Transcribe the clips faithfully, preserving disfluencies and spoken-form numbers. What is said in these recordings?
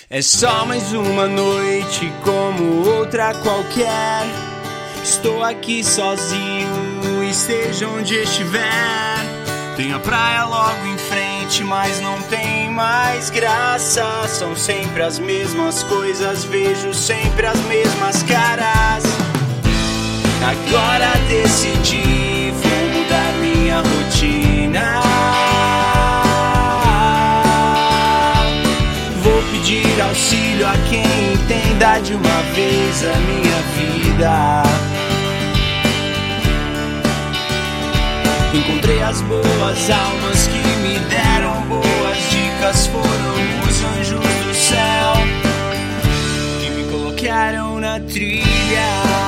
É só mais uma noite como outra qualquer. Estou aqui sozinho, esteja onde estiver. Tem a praia logo em frente, mas não tem mais graça. São sempre as mesmas coisas, vejo sempre as mesmas caras. Agora decidi, vou mudar minha rotina. Vou pedir auxílio a quem entenda de uma vez a minha vida. Encontrei as boas almas que me deram boas dicas. Foram os anjos do céu que me colocaram na trilha.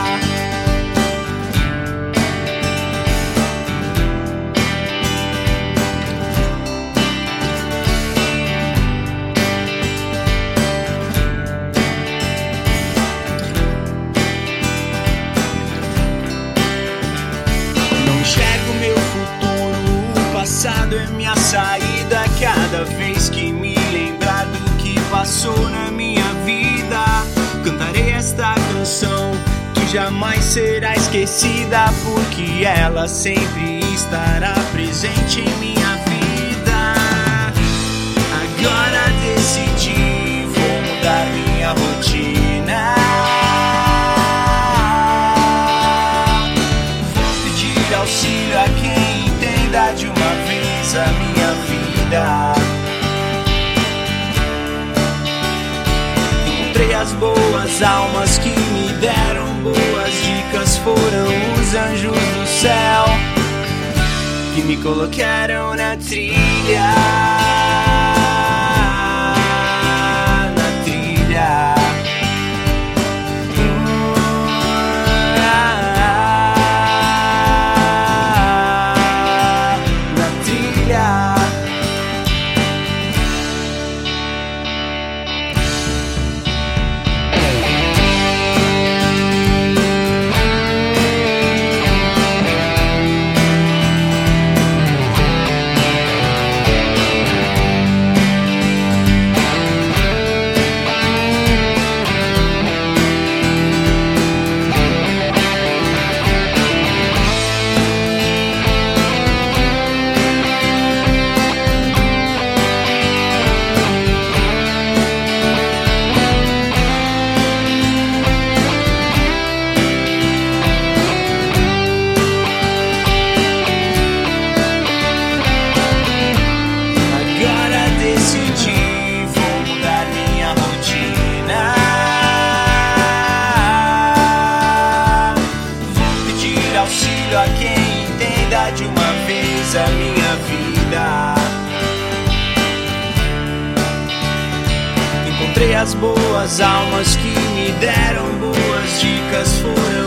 Enxergo meu futuro, o passado é minha saída. Cada vez que me lembrar do que passou na minha vida, cantarei esta canção que jamais será esquecida, porque ela sempre estará presente em minha vida. Agora decidi, vou mudar minha rotina. Auxílio a quem entenda de uma vez a minha vida. Encontrei as boas almas que me deram boas dicas. Foram os anjos do céu que me colocaram na trilha. Na trilha. Auxílio a quem entenda de uma vez a minha vida. Encontrei as boas almas que me deram boas dicas. Foram